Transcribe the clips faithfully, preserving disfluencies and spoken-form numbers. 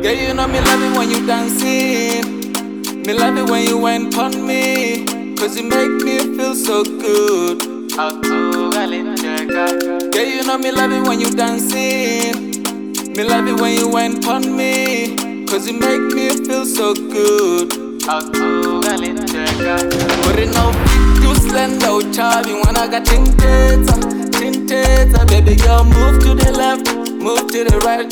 Yeah, you know me love it when you dancing. Me love it when you went on me, cause you make me feel so good. Yeah, you know me love it when you dancing. Me love it when you went on me, cause you make me feel so good. But it no fit you slender, chavi, when I got tinteta, tinteta. Baby girl, move to the left, move to the right.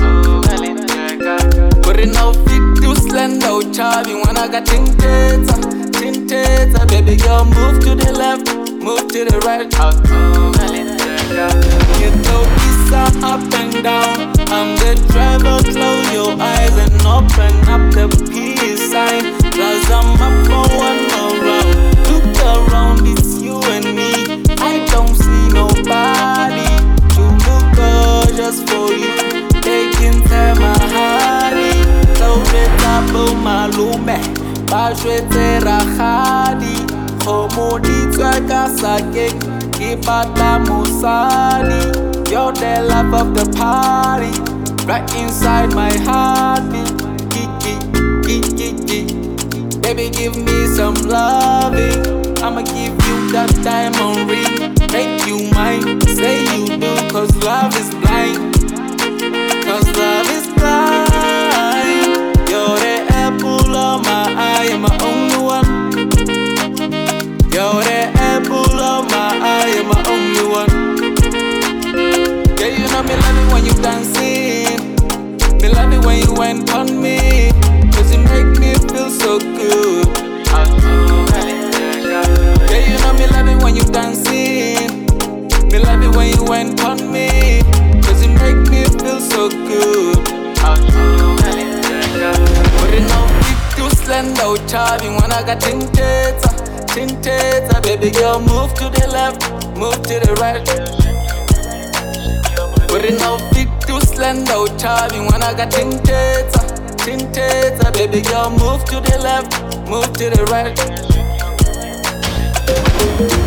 But it no fit you slender, chavi, when I got tinteta, tinteta. Baby girl, move to the left, move to the right. You know this up and down. I'm the driver, close your eyes and open up the peace sign. Cause I'm up for one more round. Look around, it's you and me. I don't see nobody. You look gorgeous for you, taking time my honey. So let's up my lume, bashwete rahadi. Homodi twaka sake, kipata musadi. You're the love of the party, right inside my heartbeat. Kiki, kiki, kiki. Baby, give me some loving. I'ma give you that diamond ring. Make you mine, say you do, cause love is blind. Cause love is blind. You're the apple of my eye, you're my only one. You're the apple of my eye, you're my only one. Yeah, you know me love it when you dancing. Me love it when you went on me, cause you make me feel so good. Yeah, you know me love it when you dancing. Me love it when you went on me, cause you make me feel so good. But it no fit too slender, chavi, when I got tinteta, tinteta. Baby girl, move to the left, move to the right. But it no fit too slender, chavi, when I got tinteta, tinteta. Baby girl, move to the left, move to the right.